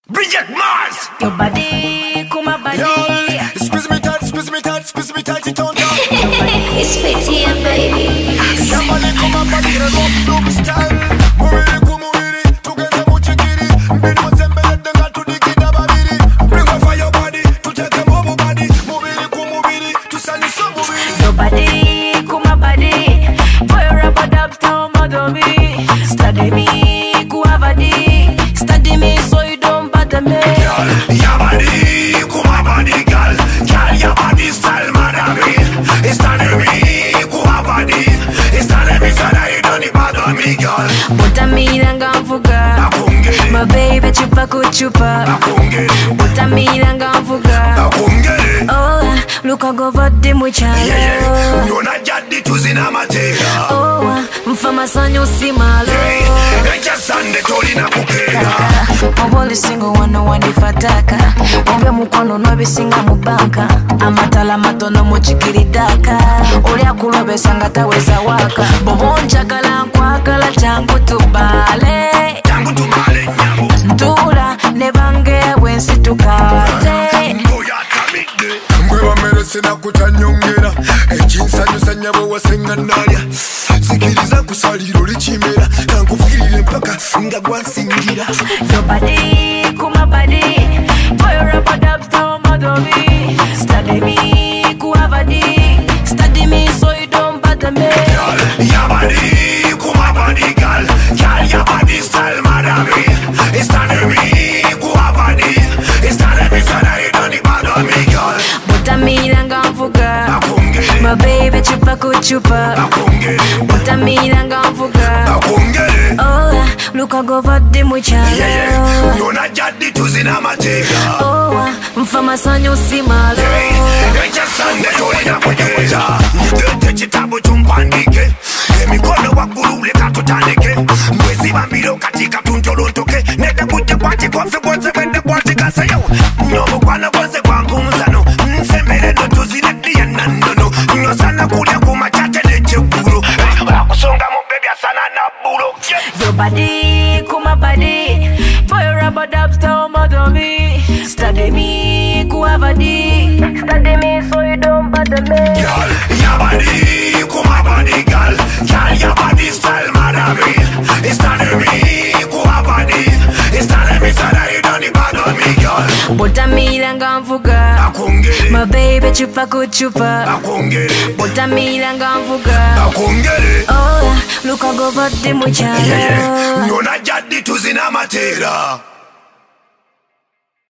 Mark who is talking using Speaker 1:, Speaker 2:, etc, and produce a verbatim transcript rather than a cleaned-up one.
Speaker 1: Bridget Mars.
Speaker 2: Your body, come my body.
Speaker 1: Yo, squeeze me tight, squeeze me tight, squeeze me tight, it on down.
Speaker 2: It's fifty and baby.
Speaker 1: Your body, come my body, I love to be style. Move it, come move it, together mucho kiri. Been one sembe let them to the kid of babiri. Bring up for your body, to take them over body. Move it, come move it, to send you some move it.
Speaker 2: Your body, come my body. Boy, rub a dub to mother me. Study me, kuavadi. Study me so you don't bother me.
Speaker 1: Girl, your body, come my body, girl. Girl, your body style, madam. It's telling me, kuavadi. It's telling me so that you don't bother me, girl.
Speaker 2: Butamira ngamvuga.
Speaker 1: Nakungeri.
Speaker 2: My baby chupa kuchupa.
Speaker 1: Nakungeri.
Speaker 2: Butamira ngamvuga.
Speaker 1: Nakungeri.
Speaker 2: Oh, look I go vodi muchalo.
Speaker 1: Yeah, yeah. Nona jadi tuzina matera.
Speaker 2: Oh, mfama sanyo simalo.
Speaker 1: Yeah, echa sande toli na kukera.
Speaker 2: Oboli singo wano wandifataka. Ombe mukono nobisinga mubanka. Amatala matono muchikiridaka. Oli akulobe sanga taweza waka. Bobonja kala nkwakala changu tubale.
Speaker 1: Changu tubale nyamu.
Speaker 2: Ntula nebange wensi tukate.
Speaker 1: Mboya tamide. Mwewa merese na kutanyongera. Echinsanyusa nyabo wasenga nalya. Sikiriza kusaliro lichimera. Kankufukirire mpaka nga gwansingira.
Speaker 2: Your body, kuma body. Boy, rub a dub to mother me. Study me, kuavadi. Study me so you don't bother me.
Speaker 1: Girl, your body, kuma body, girl. Girl, your body style, madam. It's telling me, kuavadi. It's telling me so that you don't bother me, girl.
Speaker 2: Butamira ngamvuga.
Speaker 1: Nakungeri.
Speaker 2: My baby chupa kuchupa.
Speaker 1: Nakungeri.
Speaker 2: Butamira ngamvuga.
Speaker 1: Nakungeri.
Speaker 2: Oh, look I go vodi muchalo.
Speaker 1: Yeah, yeah. Nona jadi tuzina matera.
Speaker 2: Oh, mfama sanyo simalo.
Speaker 1: Yeah, echa sande toli na kukera. Nidete chitabu chumpandike. Emikono wakulule katutanike. Mwezi bambiro katika tuntolontoke. Nete kute kwati kofi kose wende kwati kasayo. Nyobo kwana kose kwa nkumzano. Nsembele no tuzine diya nanono. Nyosana kulia kumachate leche buro. Kusonga mbebe asana na buro.
Speaker 2: Your body, kuma body. Boy, rub a dub to mother me. Study me, kuavadi. Study me so you don't bother me.
Speaker 1: Girl, your body, kuma body, girl. Girl, your body style, madam. It's telling me, kuavadi. It's telling me so that you don't bother me, girl.
Speaker 2: Butamira ngamvuga.
Speaker 1: Nakungeri.
Speaker 2: My baby chupa kuchupa.
Speaker 1: Nakungeri.
Speaker 2: Butamira ngamvuga.
Speaker 1: Nakungeri.
Speaker 2: Oh, look I go vodi muchalo.
Speaker 1: Yeah, yeah. Nona jadi tuzina matera.